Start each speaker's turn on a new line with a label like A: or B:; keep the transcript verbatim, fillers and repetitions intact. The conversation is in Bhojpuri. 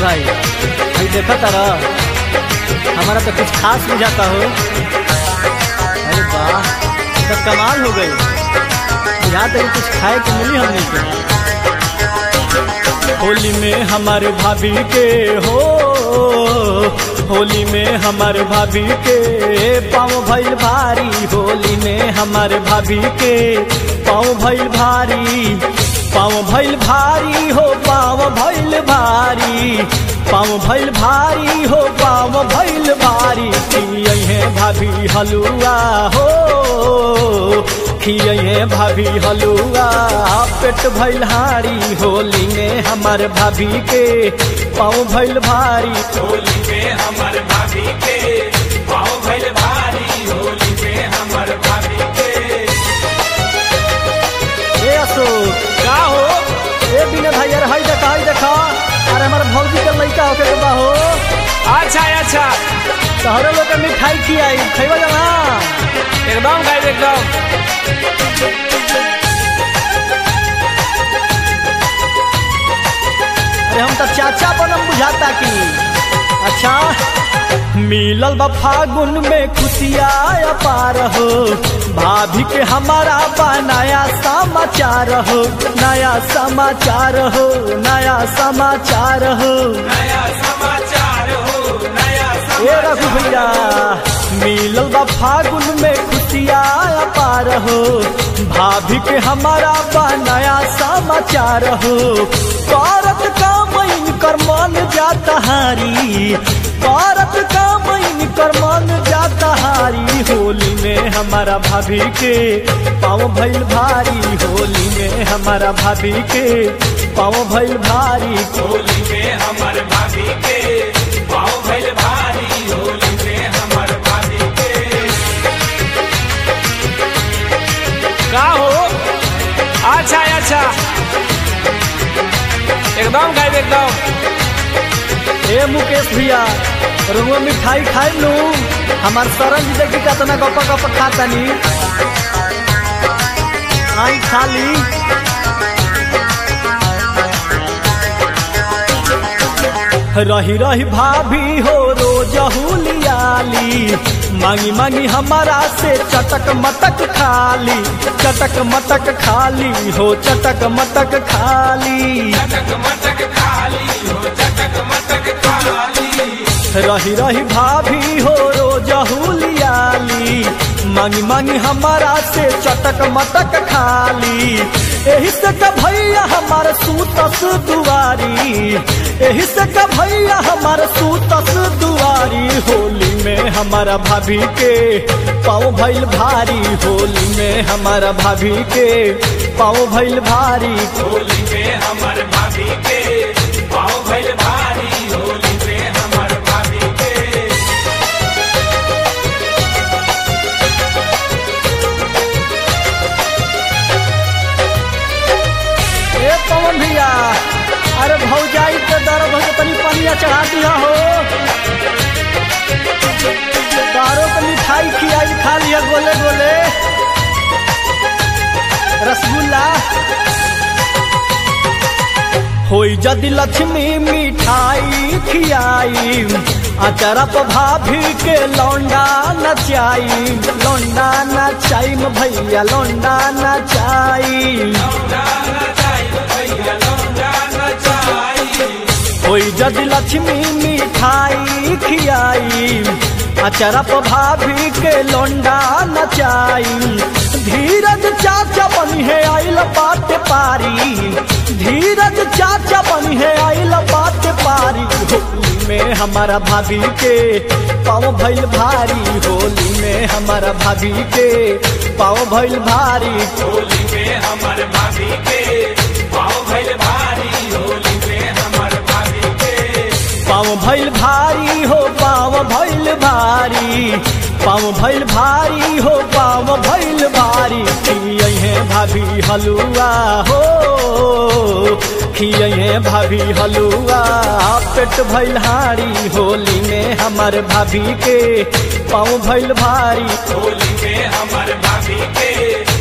A: भाई भाई देखा तारा हमारा तो कुछ खास बुझाता हो। अरे वाह तो कमाल हो गई, यहाँ तक कुछ खाए को मिली हमने को। होली में हमारे भाभी के हो, होली में हमारे भाभी के पाँव भइल भारी, होली में हमारे भाभी के पाँव भइल भारी, पाँव भइल भारी हो, पाँव भइल भारी, पाँव भइल भारी हो, पाँव भइल भारी। खिये भाभी हलुआ हो, खिये भाभी हलुआ, पेट भइल हारी, होली में हमार भाभी के पाँव भइल भारी,
B: होली में हमार भाभी के पाँव भइल भारी, होली में हमार भाभी के।
A: ए अशोक
B: का हो
A: ए बिना भाई यार हाय देखा हाय देखा, अरे हमारे भौजी का लड़का होके के बा हो।
B: अच्छा अच्छा
A: तोहरे लोग के मिठाई खियाई खइबा जाना
B: एकदम गाइब एकदम।
A: अरे हम तो चाचा बनम बुझाता की। अच्छा मिलल बा फागुन में खुशिया पार हो, भाभी के हमारा बा नया समाचार हो, नया समाचार हो, नया समाचार हो,
B: नया समाचार हो, नया
A: ए रघु भैया मिलल बा फागुन में खुशिया पार हो, भाभी के हमारा बा नया समाचार हो। करत का मईन कर मन जाता हारी, करत का मईन कर मन जाता हारी, होली में हमारा भाभी के पाँव भइल भारी, होली में हमारा भाभी के पाँव भइल भारी,
B: होली में हमार भाभी के पाँव भइल भारी, होली में हमार भाभी के। का हो अच्छा अच्छा एकदम गाइब एकदम।
A: ए मुकेश भैया रुआ मिठाई खाई लू, हमार सरन जी देखी कितना गप गप खाता नी, आई खाली। रही रही भाभी हो रोज हुलियाली, मांगी मांगी हमारा से चटक मटक खाली, चटक मटक खाली हो, चटक मटक खाली,
B: चटक मटक खाली हो, चटक मटक खाली।
A: रही रही भाभी हो रोज हुलियाली, मांगी मांगी हमारा से चटक मटक खाली। एही से का भैया हमार सूतस दुआरी, एही से का भैया हमार सूतस दुआरी, होली में हमारा भाभी के पाँव भइल भारी, होली में हमारा भाभी के पाँव भइल भारी,
B: होली में हमार भाभी के पाँव भइल भारी, होली में हमार भाभी के।
A: ए पवन भैया अरे भौजाई के दर्द हो तनी पनिया चढ़ा दिया हो, दारो के मिठाई खियाई खा लिया गोले गोले रसगुल्ला। होई जदि लक्ष्मी मिठाई खियाई, अचारा पर भाभी के लौंडा नचाई, लौंडा नचाई में भैया लौंडा नचाई, होई जदि लक्ष्मी मिठाई खियाई, अचारा पर भाभी के लौंडा नचाई। धीरज चाचा बनी है आइल बात पारी, धीरज चाचा बनी है आइल बात पारी, होली में हमारा भाभी के पाँव भइल भारी, होली में हमारा भाभी के पाँव भइल भारी,
B: होली में हमार भाभी के पाँव भइल भारी, होली में हमार भाभी के
A: पाँव भइल भारी हो, पाँव भइल भारी, पाँव भइल भारी हो, पाँव भइल भारी। खिये भाभी हलुआ हो, खिये भाभी हलुआ, पेट भइल हारी, होली में हमार भाभी के पाँव भइल भारी,
B: होली में हमार भाभी के